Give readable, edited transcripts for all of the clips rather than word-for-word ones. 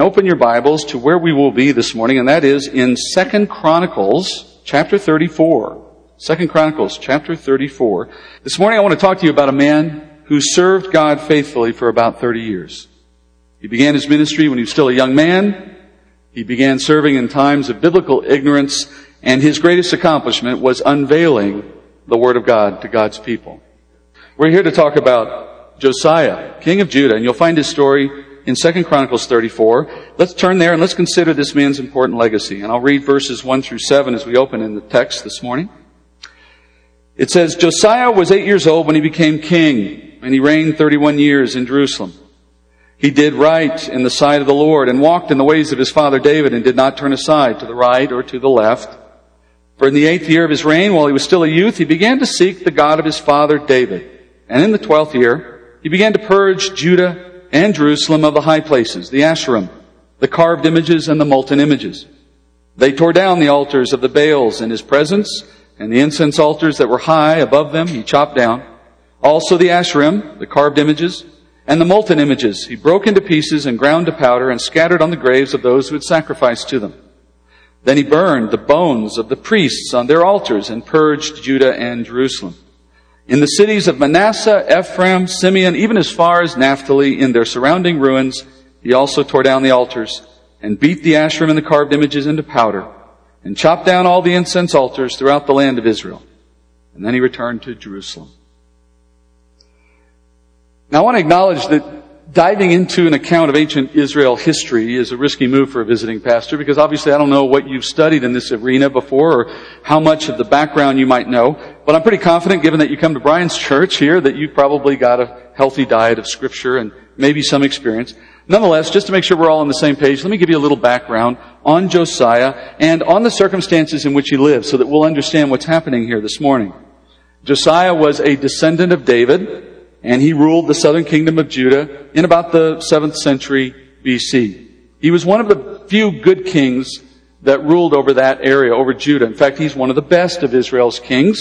Open your Bibles to where we will be this morning, and that is in 2 Chronicles chapter 34. 2 Chronicles chapter 34. This morning I want to talk to you about a man who served God faithfully for about 30 years. He began his ministry when he was still a young man. He began serving in times of biblical ignorance, and his greatest accomplishment was unveiling the Word of God to God's people. We're here to talk about Josiah, king of Judah, and you'll find his story in 2 Chronicles 34. Let's turn there and let's consider this man's important legacy. And I'll read verses 1 through 7 as we open in the text this morning. It says, Josiah was 8 years old when he became king, and he reigned 31 years in Jerusalem. He did right in the sight of the Lord and walked in the ways of his father David and did not turn aside to the right or to the left. For in the 8th year of his reign, while he was still a youth, he began to seek the God of his father David. And in the 12th year, he began to purge Judah and Jerusalem of the high places, the Asherim, the carved images, and the molten images. They tore down the altars of the Baals in his presence, and the incense altars that were high above them he chopped down. Also the Asherim, the carved images, and the molten images he broke into pieces and ground to powder and scattered on the graves of those who had sacrificed to them. Then he burned the bones of the priests on their altars and purged Judah and Jerusalem. In the cities of Manasseh, Ephraim, Simeon, even as far as Naphtali, in their surrounding ruins, he also tore down the altars and beat the Asherim and the carved images into powder and chopped down all the incense altars throughout the land of Israel. And then he returned to Jerusalem. Now I want to acknowledge that diving into an account of ancient Israel history is a risky move for a visiting pastor because obviously I don't know what you've studied in this arena before or how much of the background you might know. But I'm pretty confident, given that you come to Brian's church here, that you've probably got a healthy diet of Scripture and maybe some experience. Nonetheless, just to make sure we're all on the same page, let me give you a little background on Josiah and on the circumstances in which he lived so that we'll understand what's happening here this morning. Josiah was a descendant of David, and he ruled the southern kingdom of Judah in about the 7th century BC. He was one of the few good kings that ruled over that area, over Judah. In fact, he's one of the best of Israel's kings.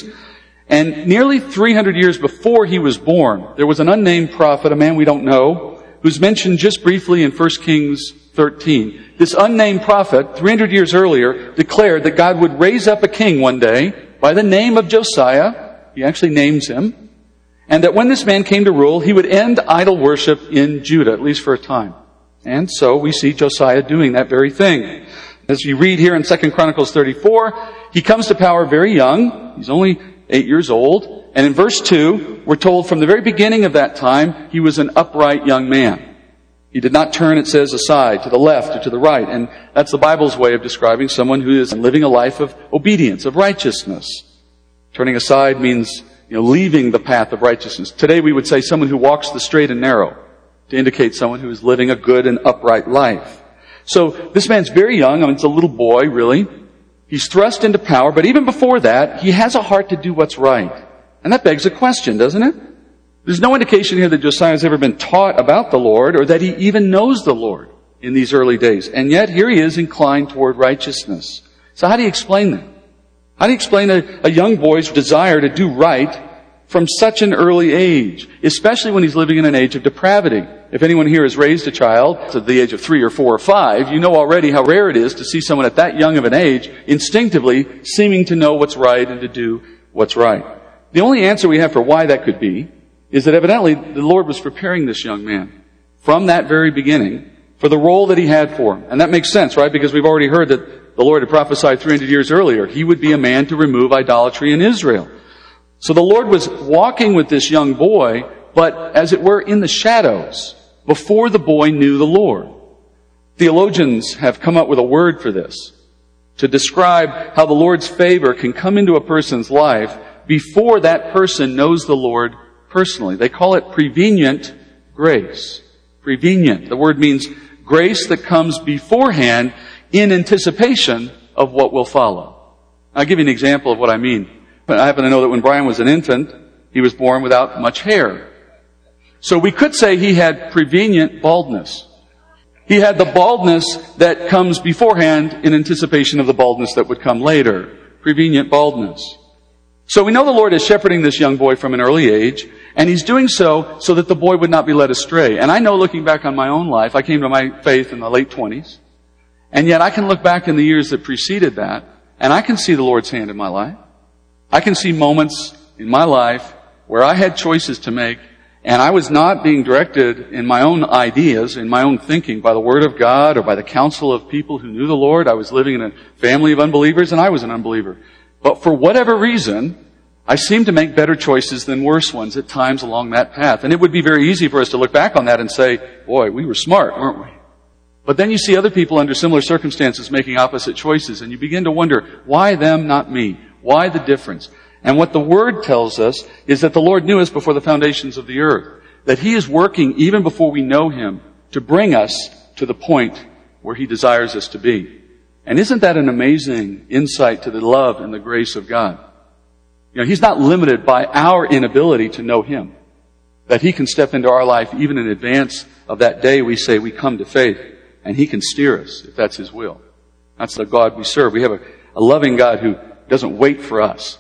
And nearly 300 years before he was born, there was an unnamed prophet, a man we don't know, who's mentioned just briefly in 1 Kings 13. This unnamed prophet, 300 years earlier, declared that God would raise up a king one day by the name of Josiah. He actually names him. And that when this man came to rule, he would end idol worship in Judah, at least for a time. And so we see Josiah doing that very thing. As you read here in 2 Chronicles 34, he comes to power very young. He's only 8 years old. And in verse 2, we're told from the very beginning of that time, he was an upright young man. He did not turn, it says, aside to the left or to the right. And that's the Bible's way of describing someone who is living a life of obedience, of righteousness. Turning aside means leaving the path of righteousness. Today we would say someone who walks the straight and narrow to indicate someone who is living a good and upright life. So this man's very young. It's a little boy, really. He's thrust into power, but even before that, he has a heart to do what's right. And that begs a question, doesn't it? There's no indication here that Josiah has ever been taught about the Lord or that he even knows the Lord in these early days. And yet here he is inclined toward righteousness. So how do you explain that? How do you explain a young boy's desire to do right from such an early age, especially when he's living in an age of depravity? If anyone here has raised a child to the age of 3 or 4 or 5, you know already how rare it is to see someone at that young of an age instinctively seeming to know what's right and to do what's right. The only answer we have for why that could be is that evidently the Lord was preparing this young man from that very beginning for the role that he had for him. And that makes sense, right? Because we've already heard that the Lord had prophesied 300 years earlier. He would be a man to remove idolatry in Israel. So the Lord was walking with this young boy, but as it were in the shadows, before the boy knew the Lord. Theologians have come up with a word for this to describe how the Lord's favor can come into a person's life before that person knows the Lord personally. They call it prevenient grace. Prevenient. The word means grace that comes beforehand in anticipation of what will follow. I'll give you an example of what I mean. I happen to know that when Brian was an infant, he was born without much hair. So we could say he had prevenient baldness. He had the baldness that comes beforehand in anticipation of the baldness that would come later. Prevenient baldness. So we know the Lord is shepherding this young boy from an early age, And he's doing so that the boy would not be led astray. And I know, looking back on my own life, I came to my faith in the late 20s. And yet I can look back in the years that preceded that, and I can see the Lord's hand in my life. I can see moments in my life where I had choices to make, and I was not being directed in my own ideas, in my own thinking, by the Word of God or by the counsel of people who knew the Lord. I was living in a family of unbelievers, and I was an unbeliever. But for whatever reason, I seemed to make better choices than worse ones at times along that path. And it would be very easy for us to look back on that and say, boy, we were smart, weren't we? But then you see other people under similar circumstances making opposite choices, and you begin to wonder, why them, not me? Why the difference? And what the Word tells us is that the Lord knew us before the foundations of the earth. That He is working even before we know Him to bring us to the point where He desires us to be. And isn't that an amazing insight to the love and the grace of God? You know, He's not limited by our inability to know Him. That He can step into our life even in advance of that day we say we come to faith. And He can steer us if that's His will. That's the God we serve. We have a loving God who doesn't wait for us.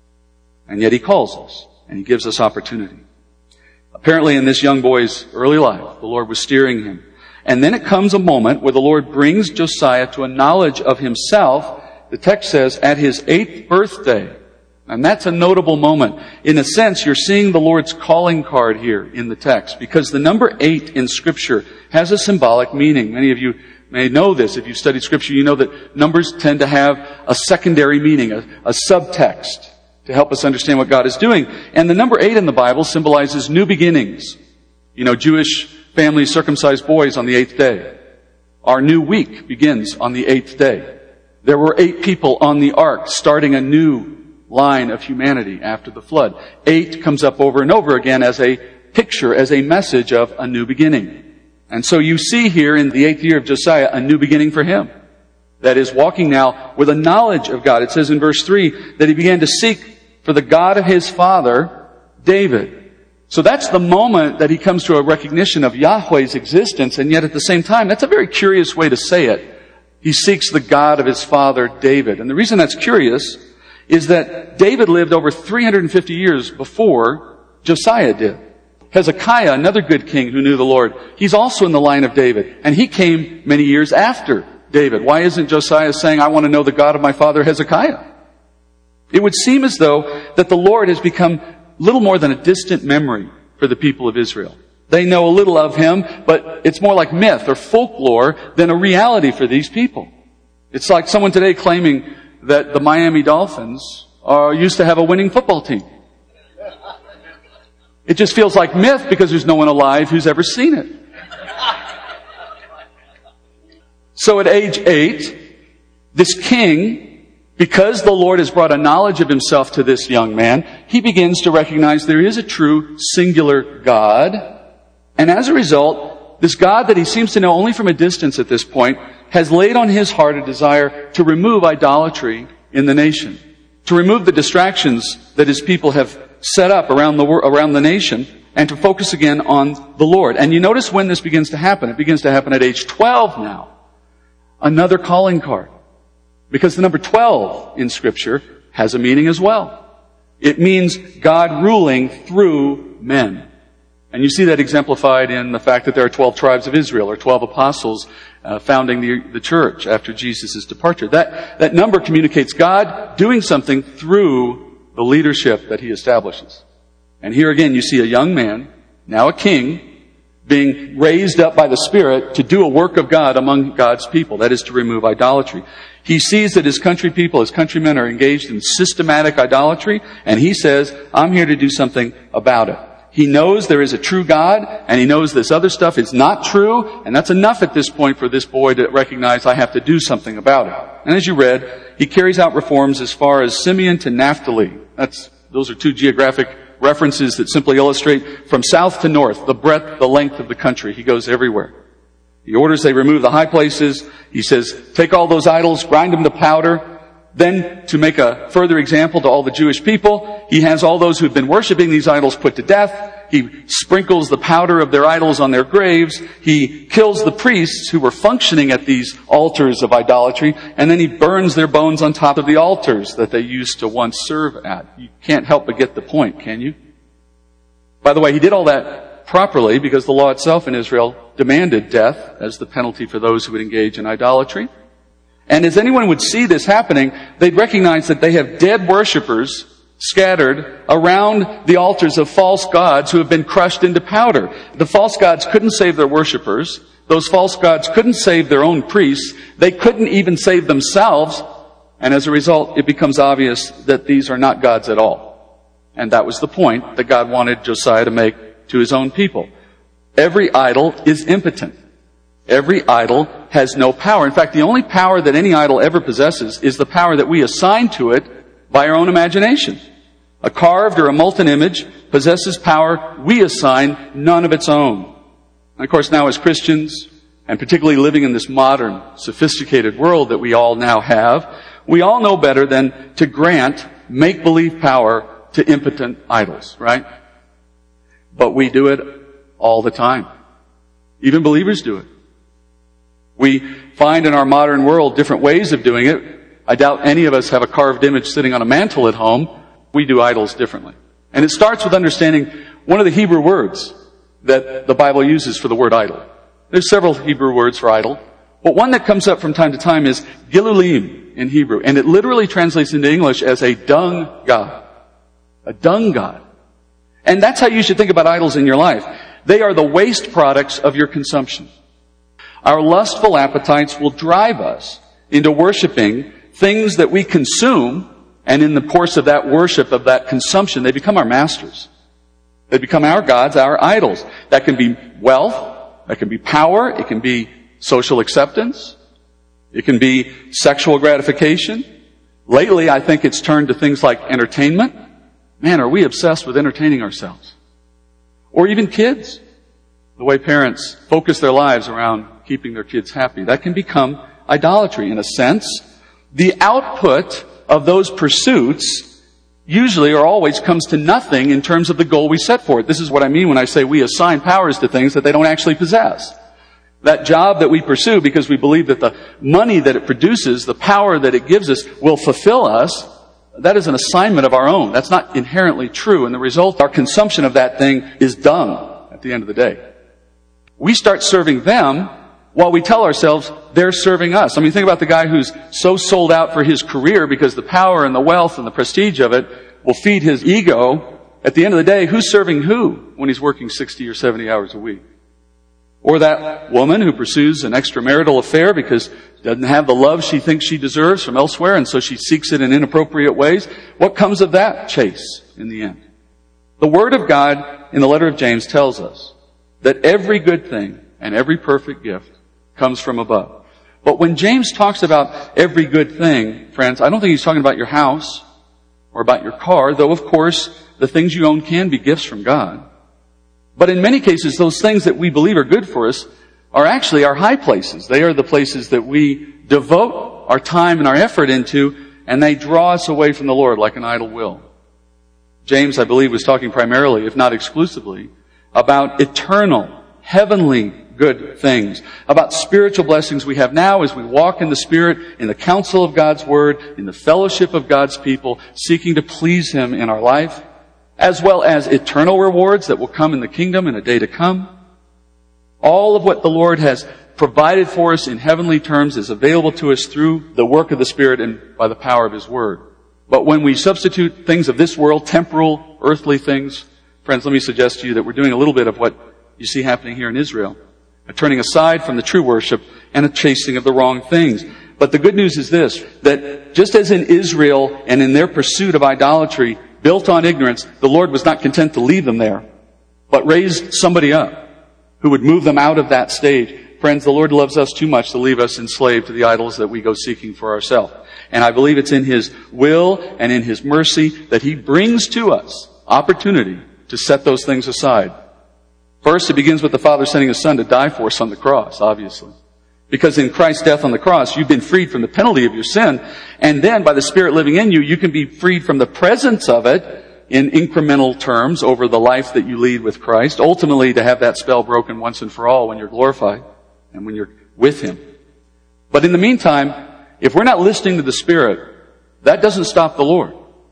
And yet He calls us. And He gives us opportunity. Apparently in this young boy's early life, the Lord was steering him. And then it comes a moment where the Lord brings Josiah to a knowledge of himself. The text says, at his 8th birthday. And that's a notable moment. In a sense, you're seeing the Lord's calling card here in the text, because the number 8 in Scripture has a symbolic meaning. Many of you may know this. If you've studied Scripture, you know that numbers tend to have a secondary meaning, a subtext, to help us understand what God is doing. And the number 8 in the Bible symbolizes new beginnings. You know, Jewish families circumcise boys on the 8th day. Our new week begins on the 8th day. There were 8 people on the ark starting a new line of humanity after the flood. 8 comes up over and over again as a picture, as a message of a new beginning. And so you see here in the 8th year of Josiah a new beginning for him. That is, walking now with a knowledge of God. It says in verse 3 that he began to seek for the God of his father, David. So that's the moment that he comes to a recognition of Yahweh's existence, and yet at the same time, that's a very curious way to say it. He seeks the God of his father, David. And the reason that's curious is that David lived over 350 years before Josiah did. Hezekiah, another good king who knew the Lord, he's also in the line of David. And he came many years after David. Why isn't Josiah saying, I want to know the God of my father Hezekiah? It would seem as though that the Lord has become little more than a distant memory for the people of Israel. They know a little of Him, but it's more like myth or folklore than a reality for these people. It's like someone today claiming that the Miami Dolphins used to have a winning football team. It just feels like myth because there's no one alive who's ever seen it. So at age 8, this king, because the Lord has brought a knowledge of Himself to this young man, he begins to recognize there is a true singular God. And as a result, this God that he seems to know only from a distance at this point has laid on his heart a desire to remove idolatry in the nation, to remove the distractions that his people have set up around the nation, and to focus again on the Lord. And you notice when this begins to happen. It begins to happen at age 12 now. Another calling card. Because the number 12 in Scripture has a meaning as well. It means God ruling through men. And you see that exemplified in the fact that there are 12 tribes of Israel, or 12 apostles founding the church after Jesus' departure. That number communicates God doing something through the leadership that He establishes. And here again you see a young man, now a king, being raised up by the Spirit to do a work of God among God's people. That is to remove idolatry. He sees that his country people, his countrymen are engaged in systematic idolatry, and he says, I'm here to do something about it. He knows there is a true God, and he knows this other stuff is not true, and that's enough at this point for this boy to recognize I have to do something about it. And as you read, he carries out reforms as far as Simeon to Naphtali. Those are 2 geographic references that simply illustrate from south to north, the breadth, the length of the country. He goes everywhere. He orders they remove the high places. He says, take all those idols, grind them to powder. Then, to make a further example to all the Jewish people, he has all those who've been worshiping these idols put to death. He sprinkles the powder of their idols on their graves. He kills the priests who were functioning at these altars of idolatry. And then he burns their bones on top of the altars that they used to once serve at. You can't help but get the point, can you? By the way, he did all that properly because the law itself in Israel demanded death as the penalty for those who would engage in idolatry. And as anyone would see this happening, they'd recognize that they have dead worshipers scattered around the altars of false gods who have been crushed into powder. The false gods couldn't save their worshipers. Those false gods couldn't save their own priests. They couldn't even save themselves. And as a result, it becomes obvious that these are not gods at all. And that was the point that God wanted Josiah to make to his own people. Every idol is impotent. Every idol has no power. In fact, the only power that any idol ever possesses is the power that we assign to it by our own imagination. A carved or a molten image possesses power we assign, none of its own. And of course, now as Christians, and particularly living in this modern, sophisticated world that we all now have, we all know better than to grant make-believe power to impotent idols, right? But we do it all the time. Even believers do it. We find in our modern world different ways of doing it. I doubt any of us have a carved image sitting on a mantle at home. We do idols differently. And it starts with understanding one of the Hebrew words that the Bible uses for the word idol. There's several Hebrew words for idol, but one that comes up from time to time is gilulim in Hebrew, and it literally translates into English as a dung god. A dung god. And that's how you should think about idols in your life. They are the waste products of your consumption. Our lustful appetites will drive us into worshiping things that we consume, and in the course of that worship, of that consumption, they become our masters. They become our gods, our idols. That can be wealth, that can be power, it can be social acceptance, it can be sexual gratification. Lately, I think it's turned to things like entertainment. Man, are we obsessed with entertaining ourselves? Or even kids. The way parents focus their lives around keeping their kids happy. That can become idolatry in a sense. The output of those pursuits usually or always comes to nothing in terms of the goal we set for it. This is what I mean when I say we assign powers to things that they don't actually possess. That job that we pursue because we believe that the money that it produces, the power that it gives us, will fulfill us, that is an assignment of our own. That's not inherently true. And the result, our consumption of that thing is dung at the end of the day. We start serving them while we tell ourselves they're serving us. I mean, think about the guy who's so sold out for his career because the power and the wealth and the prestige of it will feed his ego. At the end of the day, who's serving who when he's working 60 or 70 hours a week? Or that woman who pursues an extramarital affair because she doesn't have the love she thinks she deserves from elsewhere, and so she seeks it in inappropriate ways. What comes of that chase in the end? The Word of God in the letter of James tells us that every good thing and every perfect gift comes from above. But when James talks about every good thing, friends, I don't think he's talking about your house or about your car, though of course the things you own can be gifts from God. But in many cases, those things that we believe are good for us are actually our high places. They are the places that we devote our time and our effort into, and they draw us away from the Lord like an idol will. James, I believe, was talking primarily, if not exclusively, about eternal, heavenly good things, about spiritual blessings we have now as we walk in the Spirit, in the counsel of God's Word, in the fellowship of God's people, seeking to please Him in our life, as well as eternal rewards that will come in the kingdom in a day to come. All of what the Lord has provided for us in heavenly terms is available to us through the work of the Spirit and by the power of His Word. But when we substitute things of this world, temporal, earthly things, friends, let me suggest to you that we're doing a little bit of what you see happening here in Israel. A turning aside from the true worship and a chasing of the wrong things. But the good news is this, that just as in Israel and in their pursuit of idolatry, built on ignorance, the Lord was not content to leave them there, but raised somebody up who would move them out of that stage. Friends, the Lord loves us too much to leave us enslaved to the idols that we go seeking for ourselves. And I believe it's in His will and in His mercy that He brings to us opportunity to set those things aside. First, it begins with the Father sending His Son to die for us on the cross, obviously. Because in Christ's death on the cross, you've been freed from the penalty of your sin. And then by the Spirit living in you, you can be freed from the presence of it in incremental terms over the life that you lead with Christ. Ultimately, to have that spell broken once and for all when you're glorified and when you're with Him. But in the meantime, if we're not listening to the Spirit, that doesn't stop the Lord.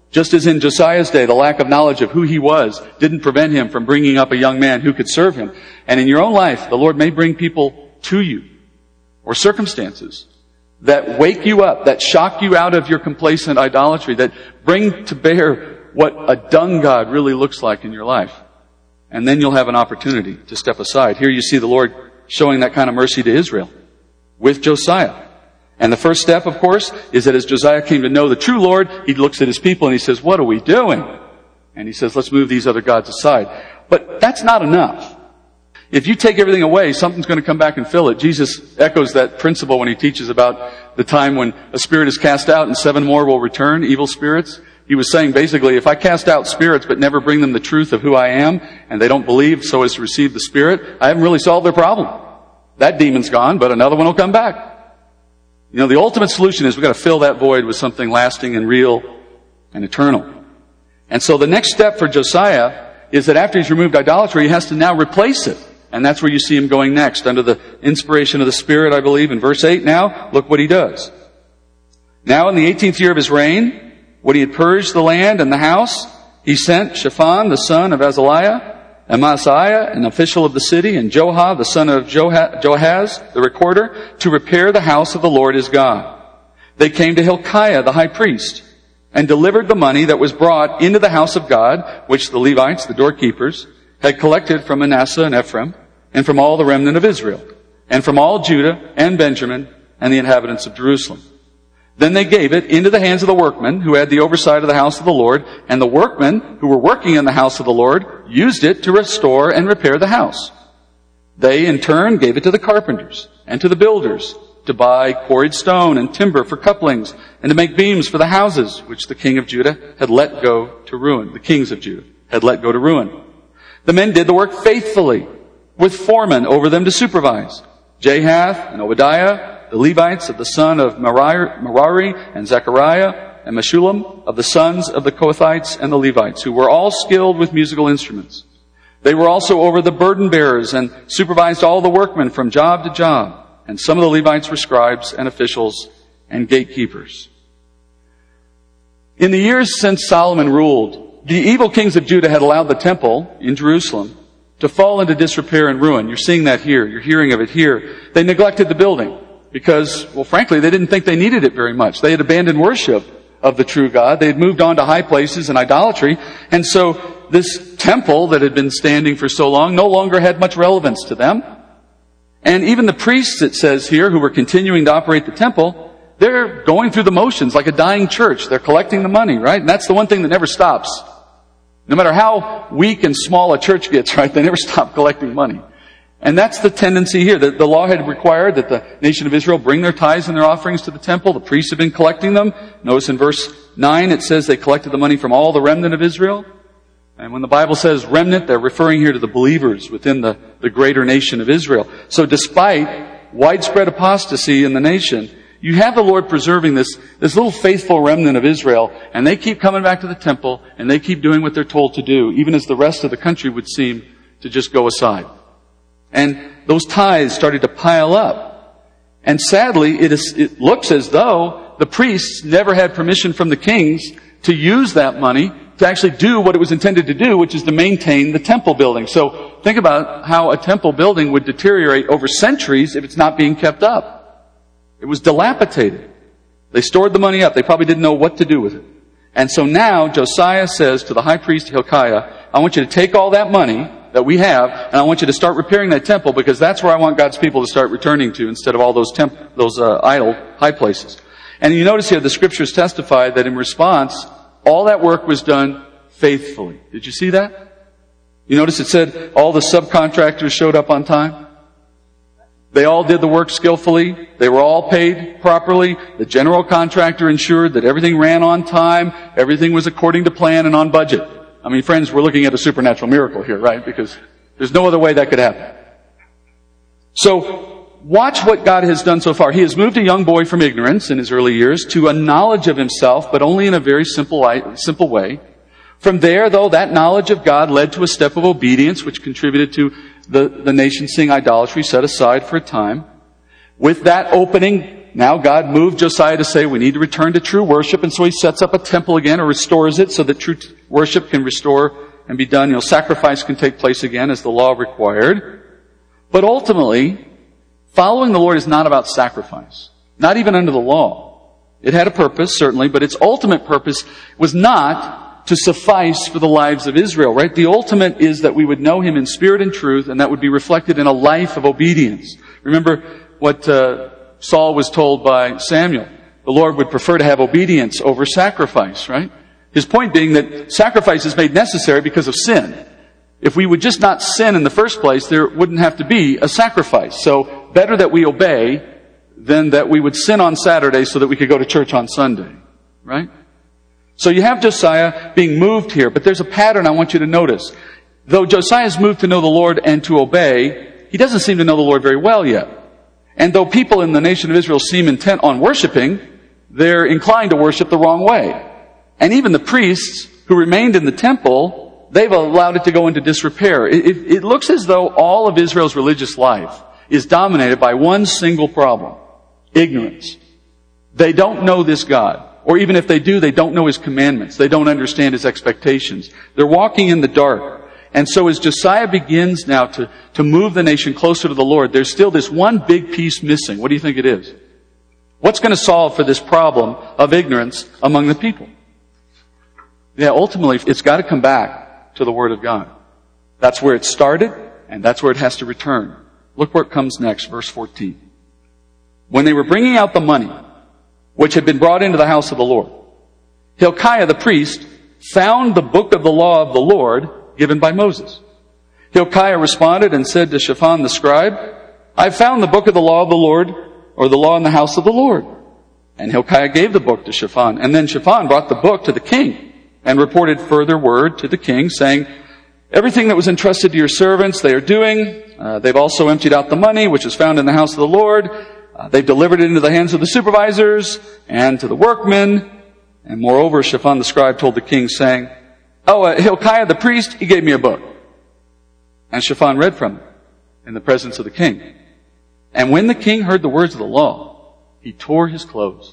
Just as in Josiah's day, the lack of knowledge of who he was didn't prevent him from bringing up a young man who could serve him. And in your own life, the Lord may bring people to you, or circumstances, that wake you up, that shock you out of your complacent idolatry, that bring to bear what a dung god really looks like in your life. And then you'll have an opportunity to step aside. Here you see the Lord showing that kind of mercy to Israel with Josiah. And the first step, of course, is that as Josiah came to know the true Lord, he looks at his people and he says, what are we doing? And he says, let's move these other gods aside. But that's not enough. If you take everything away, something's going to come back and fill it. Jesus echoes that principle when he teaches about the time when a spirit is cast out and 7 more will return, evil spirits. He was saying basically, if I cast out spirits but never bring them the truth of who I am, and they don't believe so as to receive the Spirit, I haven't really solved their problem. That demon's gone, but another one will come back. You know, the ultimate solution is we've got to fill that void with something lasting and real and eternal. And so the next step for Josiah is that after he's removed idolatry, he has to now replace it. And that's where you see him going next, under the inspiration of the Spirit, I believe. In verse 8 now, look what he does. Now in the 18th year of his reign, when he had purged the land and the house, he sent Shaphan, the son of Azaliah, and Maaseiah, an official of the city, and Joha, the son of Joahaz, the recorder, to repair the house of the Lord his God. They came to Hilkiah, the high priest, and delivered the money that was brought into the house of God, which the Levites, the doorkeepers, had collected from Manasseh and Ephraim, and from all the remnant of Israel, and from all Judah and Benjamin, and the inhabitants of Jerusalem. Then they gave it into the hands of the workmen who had the oversight of the house of the Lord, and the workmen who were working in the house of the Lord used it to restore and repair the house. They in turn gave it to the carpenters and to the builders to buy quarried stone and timber for couplings and to make beams for the houses which the king of Judah had let go to ruin. The kings of Judah had let go to ruin. The men did the work faithfully, with foremen over them to supervise, Jahath and Obadiah, the Levites of the son of Merari and Zechariah and Meshullam of the sons of the Kohathites and the Levites, who were all skilled with musical instruments. They were also over the burden bearers and supervised all the workmen from job to job. And some of the Levites were scribes and officials and gatekeepers. In the years since Solomon ruled, the evil kings of Judah had allowed the temple in Jerusalem to fall into disrepair and ruin. You're seeing that here. You're hearing of it here. They neglected the building because, well, frankly, they didn't think they needed it very much. They had abandoned worship of the true God. They had moved on to high places and idolatry. And so this temple that had been standing for so long no longer had much relevance to them. And even the priests, it says here, who were continuing to operate the temple, they're going through the motions like a dying church. They're collecting the money, right? And that's the one thing that never stops. No matter how weak and small a church gets, right, they never stop collecting money. And that's the tendency here. The law had required that the nation of Israel bring their tithes and their offerings to the temple. The priests have been collecting them. Notice in verse 9 it says they collected the money from all the remnant of Israel. And when the Bible says remnant, they're referring here to the believers within the greater nation of Israel. So despite widespread apostasy in the nation, you have the Lord preserving this little faithful remnant of Israel, and they keep coming back to the temple, and they keep doing what they're told to do, even as the rest of the country would seem to just go aside. And those tithes started to pile up. And sadly, it looks as though the priests never had permission from the kings to use that money to actually do what it was intended to do, which is to maintain the temple building. So think about how a temple building would deteriorate over centuries if it's not being kept up. It was dilapidated. They stored the money up. They probably didn't know what to do with it. And so now Josiah says to the high priest Hilkiah, I want you to take all that money that we have, and I want you to start repairing that temple, because that's where I want God's people to start returning to instead of all those idol high places. And you notice here the scriptures testify that in response, all that work was done faithfully. Did you see that? You notice it said all the subcontractors showed up on time? They all did the work skillfully. They were all paid properly. The general contractor ensured that everything ran on time. Everything was according to plan and on budget. I mean, friends, we're looking at a supernatural miracle here, right? Because there's no other way that could happen. So, watch what God has done so far. He has moved a young boy from ignorance in his early years to a knowledge of himself, but only in a very simple way. From there, though, that knowledge of God led to a step of obedience, which contributed to the nation seeing idolatry set aside for a time. With that opening, now God moved Josiah to say we need to return to true worship, and so he sets up a temple again, or restores it so that true worship can restore and be done. Sacrifice can take place again as the law required. But ultimately, following the Lord is not about sacrifice. Not even under the law. It had a purpose, certainly, but its ultimate purpose was not to suffice for the lives of Israel, right? The ultimate is that we would know Him in spirit and truth, and that would be reflected in a life of obedience. Remember what Saul was told by Samuel. The Lord would prefer to have obedience over sacrifice, right? His point being that sacrifice is made necessary because of sin. If we would just not sin in the first place, there wouldn't have to be a sacrifice. So better that we obey than that we would sin on Saturday so that we could go to church on Sunday, right? So you have Josiah being moved here, but there's a pattern I want you to notice. Though Josiah is moved to know the Lord and to obey, he doesn't seem to know the Lord very well yet. And though people in the nation of Israel seem intent on worshiping, they're inclined to worship the wrong way. And even the priests who remained in the temple, they've allowed it to go into disrepair. It looks as though all of Israel's religious life is dominated by one single problem: ignorance. They don't know this God. Or even if they do, they don't know His commandments. They don't understand His expectations. They're walking in the dark. And so as Josiah begins now to move the nation closer to the Lord, there's still this one big piece missing. What do you think it is? What's going to solve for this problem of ignorance among the people? Yeah, ultimately, it's got to come back to the Word of God. That's where it started, and that's where it has to return. Look where it comes next, verse 14. When they were bringing out the money, which had been brought into the house of the Lord, Hilkiah the priest found the book of the law of the Lord given by Moses. Hilkiah responded and said to Shaphan the scribe, "I found the book of the law of the Lord, or the law in the house of the Lord." And Hilkiah gave the book to Shaphan. And then Shaphan brought the book to the king and reported further word to the king, saying, "Everything that was entrusted to your servants they are doing. They've also emptied out the money which is found in the house of the Lord. They've delivered it into the hands of the supervisors and to the workmen." And moreover, Shaphan the scribe told the king, saying, Hilkiah the priest, he gave me a book. And Shaphan read from it in the presence of the king. And when the king heard the words of the law, he tore his clothes.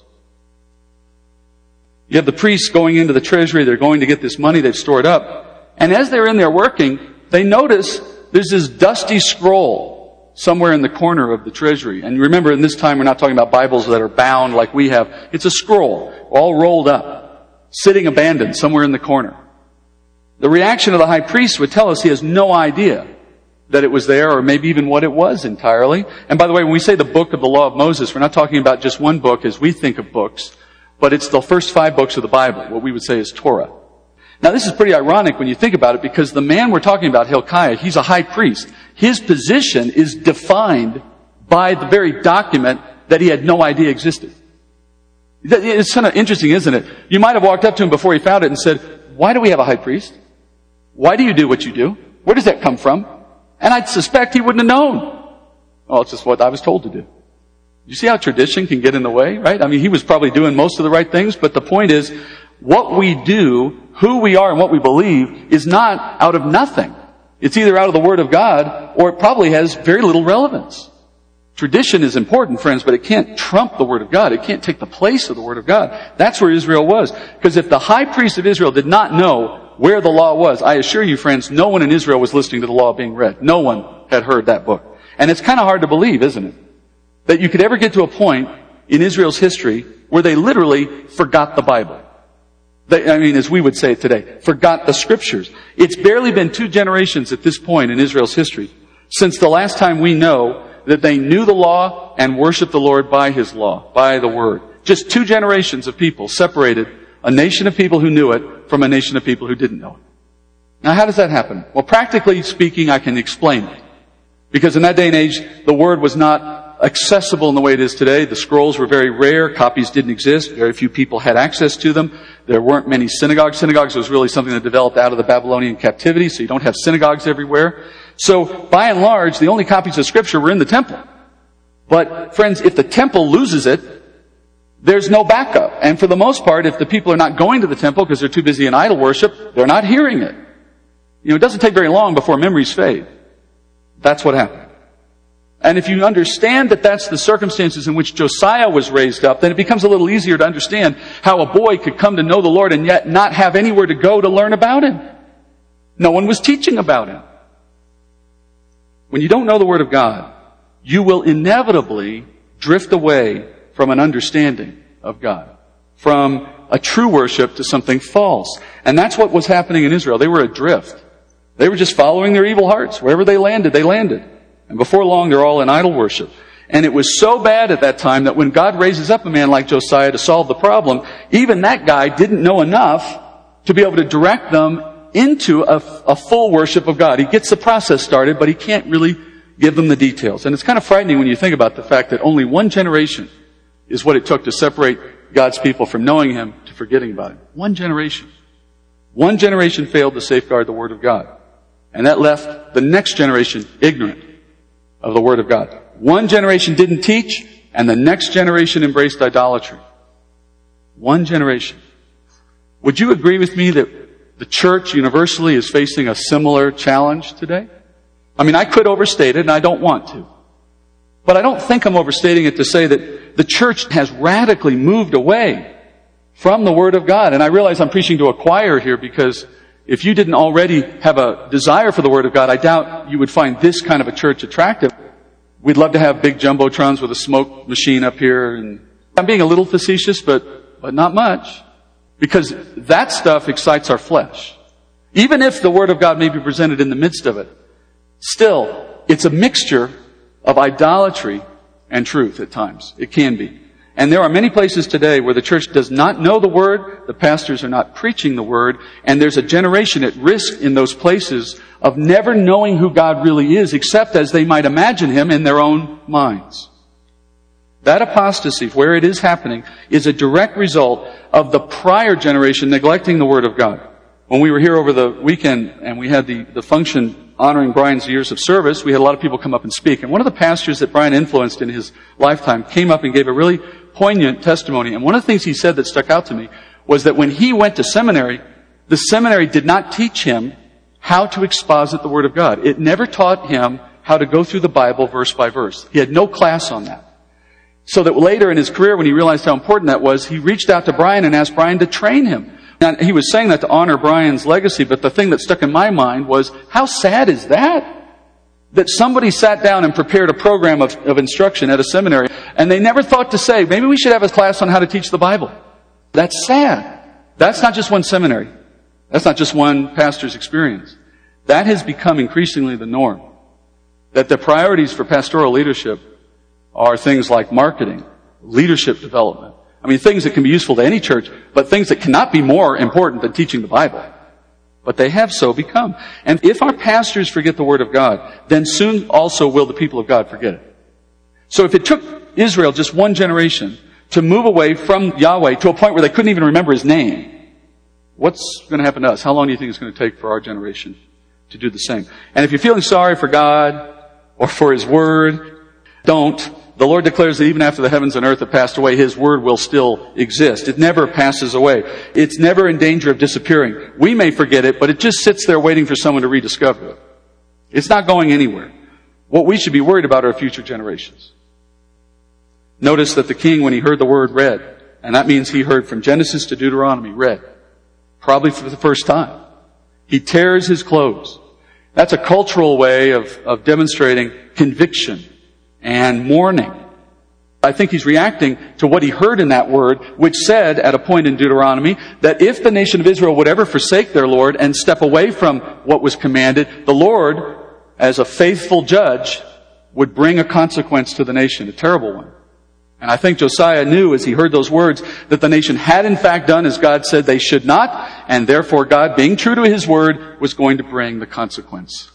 You have the priests going into the treasury. They're going to get this money they've stored up. And as they're in there working, they notice there's this dusty scroll somewhere in the corner of the treasury. And remember, in this time, we're not talking about Bibles that are bound like we have. It's a scroll, all rolled up, sitting abandoned somewhere in the corner. The reaction of the high priest would tell us he has no idea that it was there, or maybe even what it was entirely. And by the way, when we say the book of the law of Moses, we're not talking about just one book as we think of books, but it's the first 5 books of the Bible, what we would say is Torah. Now this is pretty ironic when you think about it, because the man we're talking about, Hilkiah, he's a high priest. His position is defined by the very document that he had no idea existed. It's kind of interesting, isn't it? You might have walked up to him before he found it and said, "Why do we have a high priest? Why do you do what you do? Where does that come from?" And I'd suspect he wouldn't have known. Oh, it's just what I was told to do. You see how tradition can get in the way, right? I mean, he was probably doing most of the right things, but the point is, what we do, who we are, and what we believe is not out of nothing. It's either out of the Word of God, or it probably has very little relevance. Tradition is important, friends, but it can't trump the Word of God. It can't take the place of the Word of God. That's where Israel was. Because if the high priest of Israel did not know where the law was, I assure you, friends, no one in Israel was listening to the law being read. No one had heard that book. And it's kind of hard to believe, isn't it? That you could ever get to a point in Israel's history where they literally forgot the Bible. As we would say it today, forgot the Scriptures. It's barely been 2 generations at this point in Israel's history since the last time we know that they knew the law and worshiped the Lord by His law, by the Word. Just 2 generations of people separated a nation of people who knew it from a nation of people who didn't know it. Now, how does that happen? Well, practically speaking, I can explain it. Because in that day and age, the Word was not accessible in the way it is today. The scrolls were very rare. Copies didn't exist. Very few people had access to them. There weren't many synagogues. Synagogues was really something that developed out of the Babylonian captivity, so you don't have synagogues everywhere. So, by and large, the only copies of Scripture were in the temple. But, friends, if the temple loses it, there's no backup. And for the most part, if the people are not going to the temple because they're too busy in idol worship, they're not hearing it. It doesn't take very long before memories fade. That's what happened. And if you understand that that's the circumstances in which Josiah was raised up, then it becomes a little easier to understand how a boy could come to know the Lord and yet not have anywhere to go to learn about Him. No one was teaching about Him. When you don't know the Word of God, you will inevitably drift away from an understanding of God, from a true worship to something false. And that's what was happening in Israel. They were adrift. They were just following their evil hearts. Wherever they landed, they landed. And before long, they're all in idol worship. And it was so bad at that time that when God raises up a man like Josiah to solve the problem, even that guy didn't know enough to be able to direct them into a full worship of God. He gets the process started, but he can't really give them the details. And it's kind of frightening when you think about the fact that only one generation is what it took to separate God's people from knowing Him to forgetting about Him. One generation. One generation failed to safeguard the Word of God. And that left the next generation ignorant of the Word of God. One generation didn't teach, and the next generation embraced idolatry. One generation. Would you agree with me that the church universally is facing a similar challenge today? I mean, I could overstate it, and I don't want to. But I don't think I'm overstating it to say that the church has radically moved away from the Word of God. And I realize I'm preaching to a choir here because if you didn't already have a desire for the Word of God, I doubt you would find this kind of a church attractive. We'd love to have big jumbotrons with a smoke machine up here. And I'm being a little facetious, but not much. Because that stuff excites our flesh. Even if the Word of God may be presented in the midst of it, still, it's a mixture of idolatry and truth at times. It can be. And there are many places today where the church does not know the Word, the pastors are not preaching the Word, and there's a generation at risk in those places of never knowing who God really is, except as they might imagine Him in their own minds. That apostasy, where it is happening, is a direct result of the prior generation neglecting the Word of God. When we were here over the weekend and we had the function honoring Brian's years of service, we had a lot of people come up and speak. And one of the pastors that Brian influenced in his lifetime came up and gave a really poignant testimony. And one of the things he said that stuck out to me was that when he went to seminary, the seminary did not teach him how to exposit the Word of God. It never taught him how to go through the Bible verse by verse. He had no class on that. So that later in his career, when he realized how important that was, he reached out to Brian and asked Brian to train him. Now, he was saying that to honor Brian's legacy, but the thing that stuck in my mind was, how sad is that? That somebody sat down and prepared a program of instruction at a seminary, and they never thought to say, maybe we should have a class on how to teach the Bible. That's sad. That's not just one seminary. That's not just one pastor's experience. That has become increasingly the norm. That the priorities for pastoral leadership are things like marketing, leadership development. I mean, things that can be useful to any church, but things that cannot be more important than teaching the Bible. But they have so become. And if our pastors forget the Word of God, then soon also will the people of God forget it. So if it took Israel just one generation to move away from Yahweh to a point where they couldn't even remember His name, what's going to happen to us? How long do you think it's going to take for our generation to do the same? And if you're feeling sorry for God or for His Word, don't. The Lord declares that even after the heavens and earth have passed away, His Word will still exist. It never passes away. It's never in danger of disappearing. We may forget it, but it just sits there waiting for someone to rediscover it. It's not going anywhere. What we should be worried about are future generations. Notice that the king, when he heard the word, read. And that means he heard from Genesis to Deuteronomy, read. Probably for the first time. He tears his clothes. That's a cultural way of demonstrating conviction and mourning. I think he's reacting to what he heard in that word, which said at a point in Deuteronomy that if the nation of Israel would ever forsake their Lord and step away from what was commanded, the Lord, as a faithful judge, would bring a consequence to the nation, a terrible one. And I think Josiah knew as he heard those words that the nation had in fact done as God said they should not, and therefore God, being true to His word, was going to bring the consequence.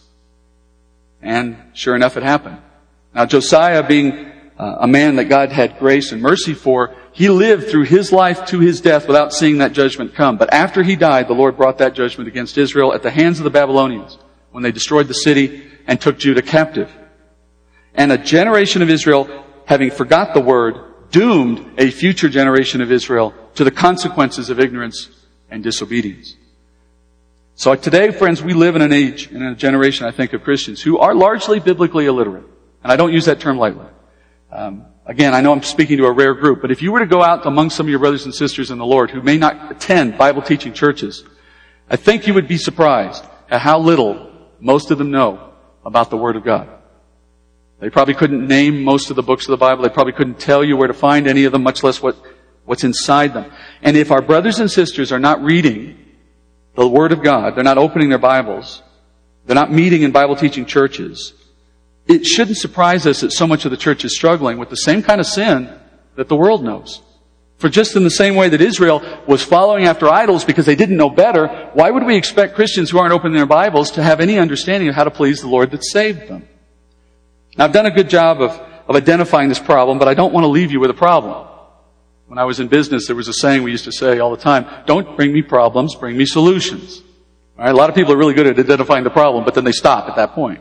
And sure enough, it happened. Now, Josiah, being a man that God had grace and mercy for, he lived through his life to his death without seeing that judgment come. But after he died, the Lord brought that judgment against Israel at the hands of the Babylonians when they destroyed the city and took Judah captive. And a generation of Israel, having forgot the word, doomed a future generation of Israel to the consequences of ignorance and disobedience. So today, friends, we live in an age and in a generation, I think, of Christians who are largely biblically illiterate. And I don't use that term lightly. Again, I know I'm speaking to a rare group, but if you were to go out among some of your brothers and sisters in the Lord who may not attend Bible teaching churches, I think you would be surprised at how little most of them know about the Word of God. They probably couldn't name most of the books of the Bible. They probably couldn't tell you where to find any of them, much less what's inside them. And if our brothers and sisters are not reading the Word of God, they're not opening their Bibles, they're not meeting in Bible teaching churches, it shouldn't surprise us that so much of the church is struggling with the same kind of sin that the world knows. For just in the same way that Israel was following after idols because they didn't know better, why would we expect Christians who aren't opening their Bibles to have any understanding of how to please the Lord that saved them? Now, I've done a good job of identifying this problem, but I don't want to leave you with a problem. When I was in business, there was a saying we used to say all the time, don't bring me problems, bring me solutions. All right? A lot of people are really good at identifying the problem, but then they stop at that point.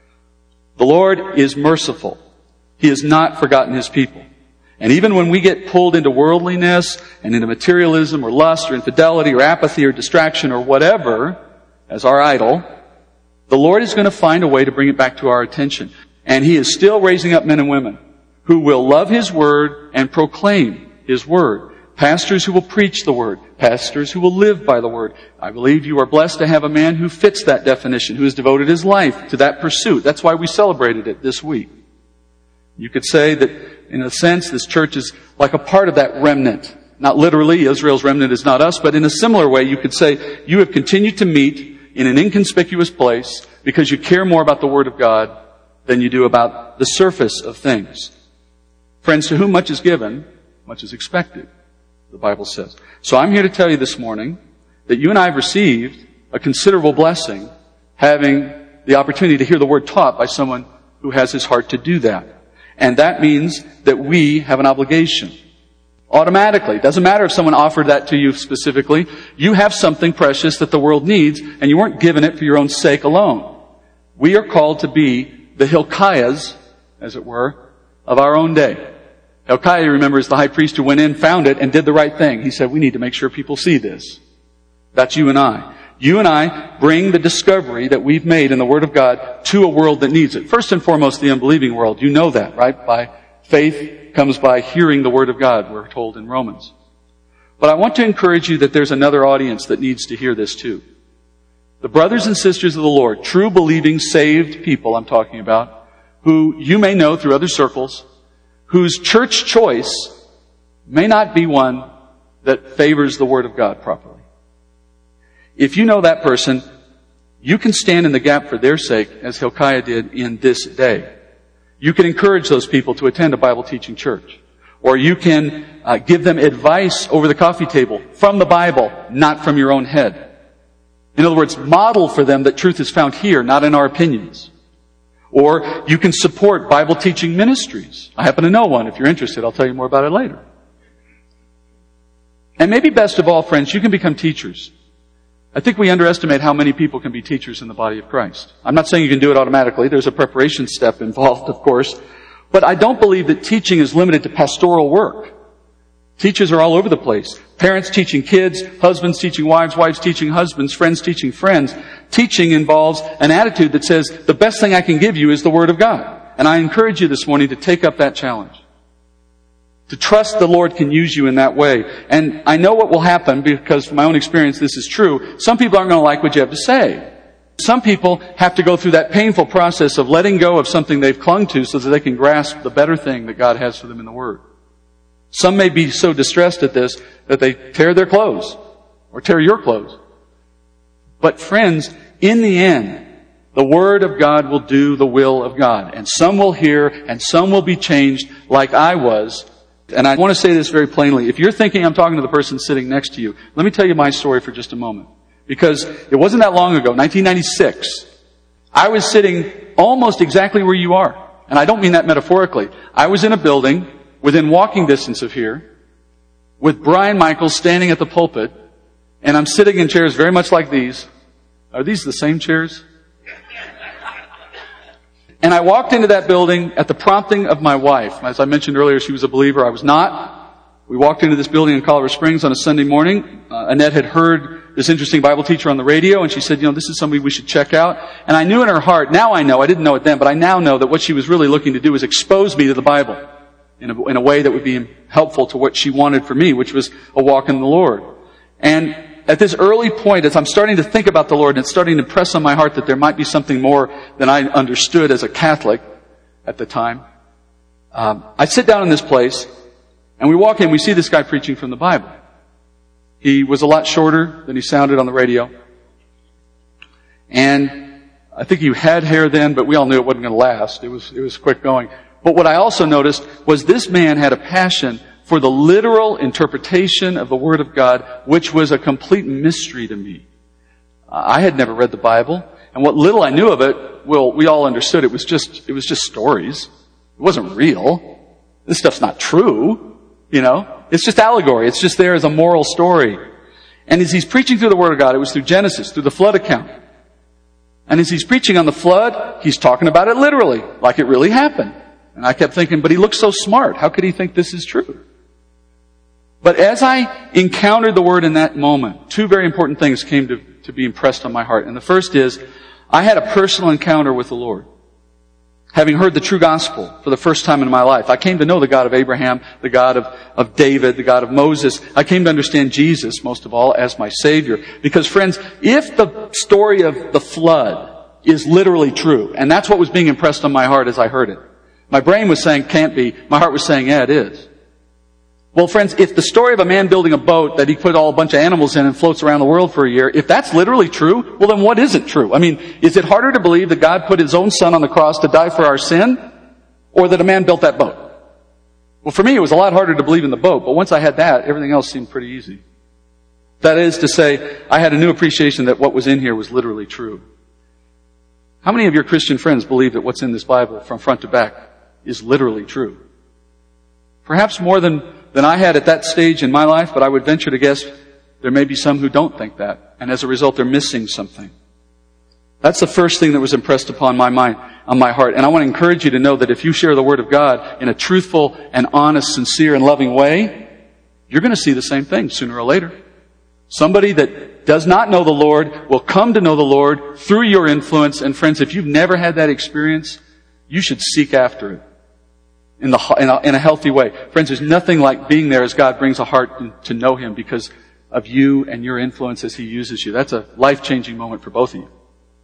The Lord is merciful. He has not forgotten His people. And even when we get pulled into worldliness and into materialism or lust or infidelity or apathy or distraction or whatever as our idol, the Lord is going to find a way to bring it back to our attention. And He is still raising up men and women who will love His Word and proclaim His Word. Pastors who will preach the Word. Pastors who will live by the Word. I believe you are blessed to have a man who fits that definition, who has devoted his life to that pursuit. That's why we celebrated it this week. You could say that, in a sense, this church is like a part of that remnant. Not literally, Israel's remnant is not us, but in a similar way, you could say you have continued to meet in an inconspicuous place because you care more about the Word of God than you do about the surface of things. Friends, to whom much is given, much is expected, the Bible says. So I'm here to tell you this morning that you and I have received a considerable blessing having the opportunity to hear the Word taught by someone who has his heart to do that. And that means that we have an obligation. Automatically. It doesn't matter if someone offered that to you specifically. You have something precious that the world needs, and you weren't given it for your own sake alone. We are called to be the Hilkiahs, as it were, of our own day. Hilkiah, you remember, is the high priest who went in, found it, and did the right thing. He said, we need to make sure people see this. That's you and I. You and I bring the discovery that we've made in the Word of God to a world that needs it. First and foremost, the unbelieving world. You know that, right? By faith comes by hearing the Word of God, we're told in Romans. But I want to encourage you that there's another audience that needs to hear this too. The brothers and sisters of the Lord, true believing, saved people I'm talking about, who you may know through other circles, whose church choice may not be one that favors the Word of God properly. If you know that person, you can stand in the gap for their sake, as Hilkiah did in this day. You can encourage those people to attend a Bible teaching church. Or you can give them advice over the coffee table from the Bible, not from your own head. In other words, model for them that truth is found here, not in our opinions. Or you can support Bible teaching ministries. I happen to know one. If you're interested, I'll tell you more about it later. And maybe best of all, friends, you can become teachers. I think we underestimate how many people can be teachers in the body of Christ. I'm not saying you can do it automatically. There's a preparation step involved, of course. But I don't believe that teaching is limited to pastoral work. Teachers are all over the place. Parents teaching kids, husbands teaching wives, wives teaching husbands, friends teaching friends. Teaching involves an attitude that says, the best thing I can give you is the Word of God. And I encourage you this morning to take up that challenge. To trust the Lord can use you in that way. And I know what will happen because from my own experience this is true. Some people aren't going to like what you have to say. Some people have to go through that painful process of letting go of something they've clung to so that they can grasp the better thing that God has for them in the Word. Some may be so distressed at this that they tear their clothes or tear your clothes. But friends, in the end, the Word of God will do the will of God. And some will hear and some will be changed like I was. And I want to say this very plainly. If you're thinking I'm talking to the person sitting next to you, let me tell you my story for just a moment. Because it wasn't that long ago, 1996, I was sitting almost exactly where you are. And I don't mean that metaphorically. I was in a building within walking distance of here with Brian Michaels standing at the pulpit, and I'm sitting in chairs very much like these. Are these the same chairs? And I walked into that building at the prompting of my wife. As I mentioned earlier, she was a believer. I was not. We walked into this building in Colorado Springs on a Sunday morning. Annette had heard this interesting Bible teacher on the radio, and she said, this is somebody we should check out. And I knew in her heart, now I know, I didn't know it then, but I now know that what she was really looking to do was expose me to the Bible in a way that would be helpful to what she wanted for me, which was a walk in the Lord. And at this early point, as I'm starting to think about the Lord, and it's starting to press on my heart that there might be something more than I understood as a Catholic at the time, I sit down in this place, and we walk in, we see this guy preaching from the Bible. He was a lot shorter than he sounded on the radio. And I think he had hair then, but we all knew it wasn't going to last. It was quick going. But what I also noticed was this man had a passion for the literal interpretation of the Word of God, which was a complete mystery to me. I had never read the Bible, and what little I knew of it, well, we all understood it was just stories. It wasn't real. This stuff's not true, It's just allegory. It's just there as a moral story. And as he's preaching through the Word of God, it was through Genesis, through the flood account. And as he's preaching on the flood, he's talking about it literally, like it really happened. And I kept thinking, but he looks so smart. How could he think this is true? But as I encountered the Word in that moment, two very important things came to be impressed on my heart. And the first is, I had a personal encounter with the Lord. Having heard the true gospel for the first time in my life, I came to know the God of Abraham, the God of David, the God of Moses. I came to understand Jesus, most of all, as my Savior. Because friends, if the story of the flood is literally true, and that's what was being impressed on my heart as I heard it. My brain was saying, can't be. My heart was saying, yeah, it is. Well, friends, if the story of a man building a boat that he put a bunch of animals in and floats around the world for a year, if that's literally true, well then what isn't true? I mean, is it harder to believe that God put His own Son on the cross to die for our sin, or that a man built that boat? Well, for me, it was a lot harder to believe in the boat, but once I had that, everything else seemed pretty easy. That is to say, I had a new appreciation that what was in here was literally true. How many of your Christian friends believe that what's in this Bible from front to back is literally true? Perhaps more than I had at that stage in my life, but I would venture to guess there may be some who don't think that, and as a result they're missing something. That's the first thing that was impressed upon my mind, on my heart. And I want to encourage you to know that if you share the Word of God in a truthful and honest, sincere and loving way, you're going to see the same thing sooner or later. Somebody that does not know the Lord will come to know the Lord through your influence. And friends, if you've never had that experience, you should seek after it in a healthy way. Friends, there's nothing like being there as God brings a heart to know Him because of you and your influence as He uses you. That's a life-changing moment for both of you.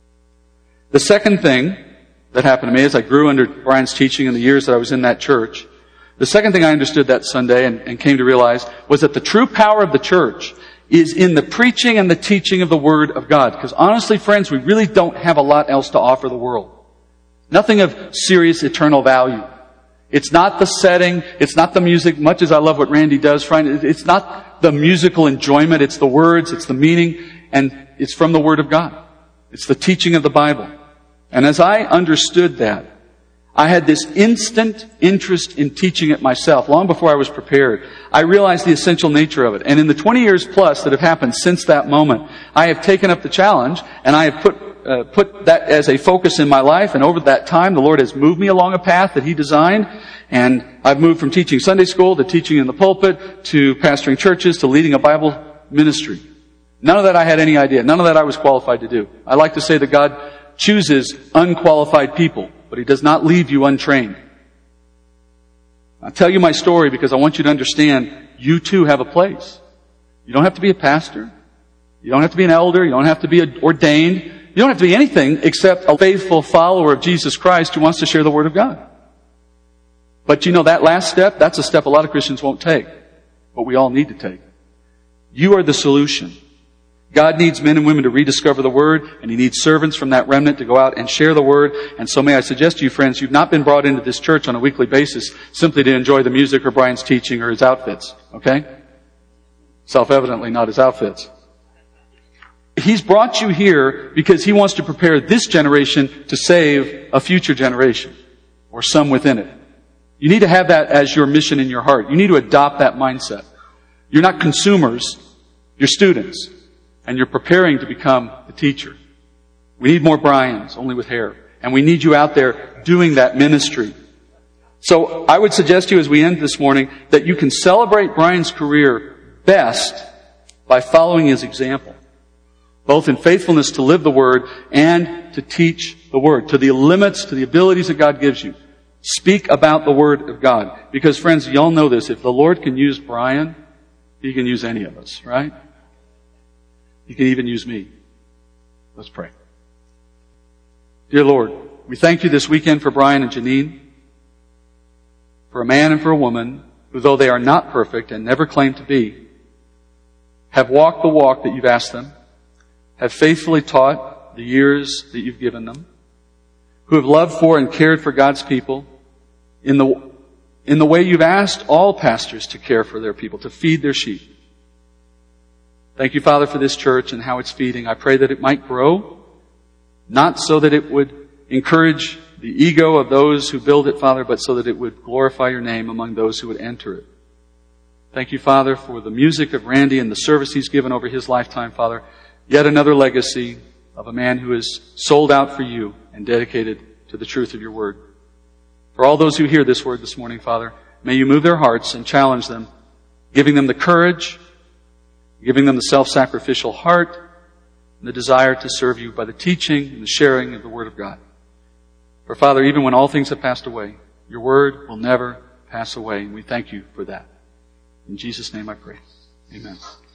The second thing that happened to me as I grew under Brian's teaching in the years that I was in that church, the second thing I understood that Sunday and came to realize was that the true power of the church is in the preaching and the teaching of the Word of God. Because honestly, friends, we really don't have a lot else to offer the world. Nothing of serious eternal value. It's not the setting, it's not the music, much as I love what Randy does, friend, it's not the musical enjoyment, it's the words, it's the meaning, and it's from the Word of God. It's the teaching of the Bible. And as I understood that, I had this instant interest in teaching it myself, long before I was prepared. I realized the essential nature of it. And in the 20 years plus that have happened since that moment, I have taken up the challenge, and I have put that as a focus in my life. And over that time, the Lord has moved me along a path that He designed. And I've moved from teaching Sunday school to teaching in the pulpit to pastoring churches to leading a Bible ministry. None of that I had any idea. None of that I was qualified to do. I like to say that God chooses unqualified people, but He does not leave you untrained. I'll tell you my story because I want you to understand you too have a place. You don't have to be a pastor. You don't have to be an elder. You don't have to be ordained. You don't have to be anything except a faithful follower of Jesus Christ who wants to share the Word of God. But you know that last step, that's a step a lot of Christians won't take. But we all need to take. You are the solution. God needs men and women to rediscover the Word, and He needs servants from that remnant to go out and share the Word. And so may I suggest to you, friends, you've not been brought into this church on a weekly basis simply to enjoy the music or Brian's teaching or his outfits. Okay? Self-evidently not his outfits. He's brought you here because He wants to prepare this generation to save a future generation, or some within it. You need to have that as your mission in your heart. You need to adopt that mindset. You're not consumers, you're students. And you're preparing to become the teacher. We need more Brians, only with hair. And we need you out there doing that ministry. So I would suggest to you as we end this morning that you can celebrate Brian's career best by following his example. both in faithfulness to live the Word and to teach the Word, to the limits, to the abilities that God gives you. Speak about the Word of God. Because friends, y'all know this, if the Lord can use Brian, He can use any of us, right? He can even use me. Let's pray. Dear Lord, we thank you this weekend for Brian and Janine, for a man and for a woman who, though they are not perfect and never claim to be, have walked the walk that you've asked them, have faithfully taught the years that you've given them, who have loved for and cared for God's people in the way you've asked all pastors to care for their people, to feed their sheep. Thank you, Father, for this church and how it's feeding. I pray that it might grow, not so that it would encourage the ego of those who build it, Father, but so that it would glorify your name among those who would enter it. Thank you, Father, for the music of Randy and the service he's given over his lifetime, Father. Yet another legacy of a man who is sold out for you and dedicated to the truth of your word. For all those who hear this word this morning, Father, may you move their hearts and challenge them, giving them the courage, giving them the self-sacrificial heart, and the desire to serve you by the teaching and the sharing of the word of God. For Father, even when all things have passed away, your word will never pass away, and we thank you for that. In Jesus' name I pray. Amen.